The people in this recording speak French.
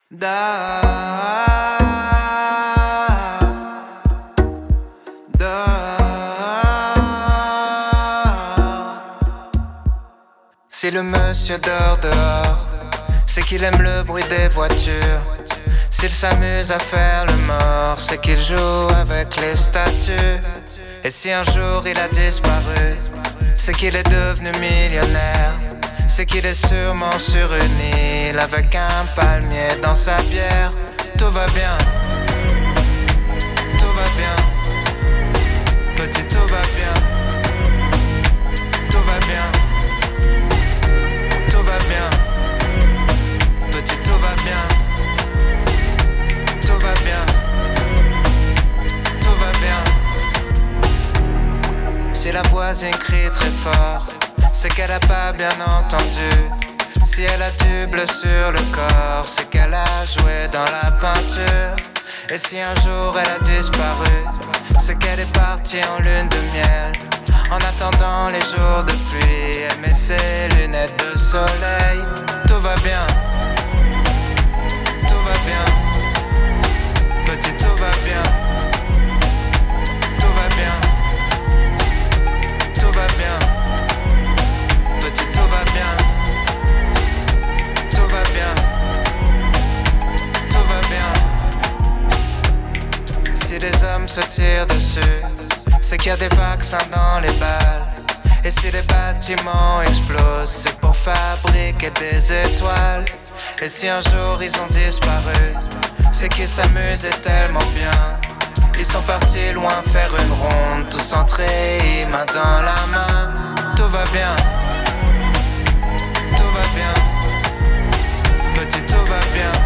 Si le monsieur dort dehors, c'est qu'il aime le bruit des voitures. S'il s'amuse à faire le mort, c'est qu'il joue avec les statues. Et si un jour il a disparu, c'est qu'il est devenu millionnaire. C'est qu'il est sûrement sur une île avec un palmier dans sa bière. Tout va bien, tout va bien. Petit, tout va bien, tout va bien. Tout va bien, petit, tout va bien. Tout va bien, tout va bien. Si la voisine crie très fort, c'est qu'elle a pas bien entendu. Si elle a du bleu sur le corps, c'est qu'elle a joué dans la peinture. Et si un jour elle a disparu, c'est qu'elle est partie en lune de miel. En attendant les jours de pluie, elle met ses lunettes de soleil. Tout va bien, tout va bien. Petit, tout va bien, tout va bien. Tout va bien, petit, tout va bien. Tout va bien, tout va bien. Si les hommes se tirent dessus, c'est qu'il y a des vaccins dans les balles. Et si les bâtiments explosent, c'est pour fabriquer des étoiles. Et si un jour ils ont disparu, c'est qu'ils s'amusaient tellement bien. Ils sont partis loin faire une ronde, tous entrés, main dans la main. Tout va bien, tout va bien. Petit, tout va bien.